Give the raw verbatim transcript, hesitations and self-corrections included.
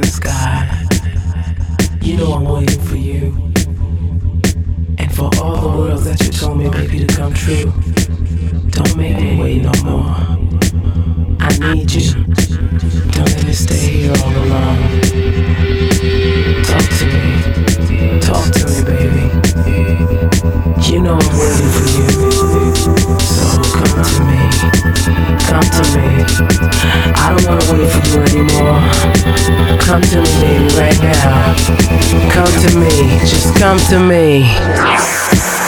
the sky. You know I'm waiting for you. And for all the worlds that you told me, baby, to come true. Don't make me wait no more. I need you. Don't let me stay here all alone. Talk to me. Talk to me, baby. You know I'm waiting for you. So come to me. Come to me. I don't wanna wait for you anymore. Come to me, baby, right now. Come to me. Just come to me.